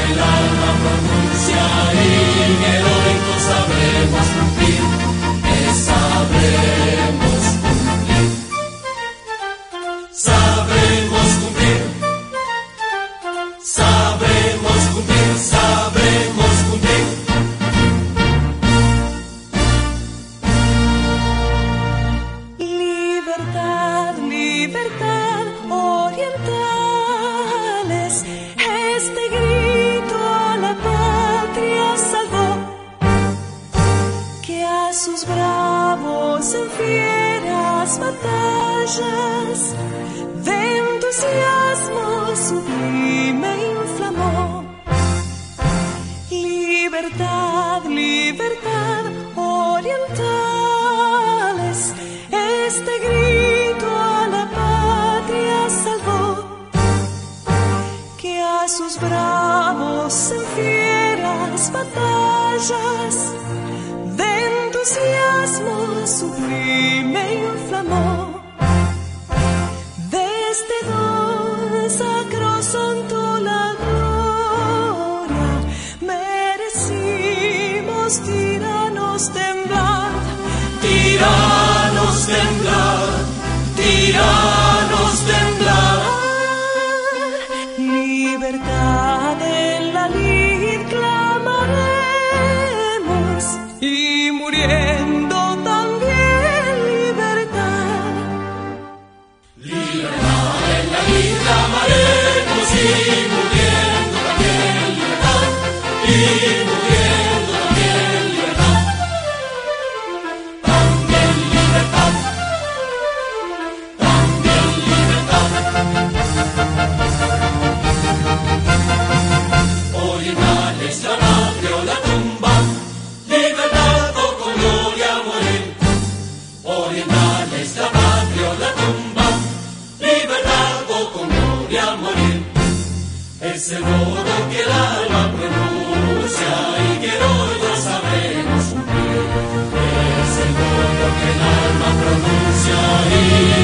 el alma pronuncia y heroico sabremos cumplir, sabremos cumplir, sabremos cumplir, sabremos cumplir, sabremos cumplir. Libertad, libertad, orientales, este grito a la patria salvó, que a sus bravos en fieras batallas de entusiasmo sublime inflamó. Libertad, libertad, orientales, este grito a la patria salvó, que a sus bravos en fieras batallas de entusiasmo sublime inflamó. Desde don sacrosanto la gloria merecimos tiranos temblar, tiranos temblar, tiranos temblar. Libertad en la lid clamaremos y muriendo también libertad. Libertad en la lid clamaremos y muriendo también libertad, y muriendo también libertad. También libertad, también libertad. Orientales la patria o la tumba, libertad o con gloria morir. Orientales la patria o la tumba, libertad o con gloria morir. Es el modo que el alma pronuncia y que hoy lo sabremos cumplir. Es el modo que el alma pronuncia y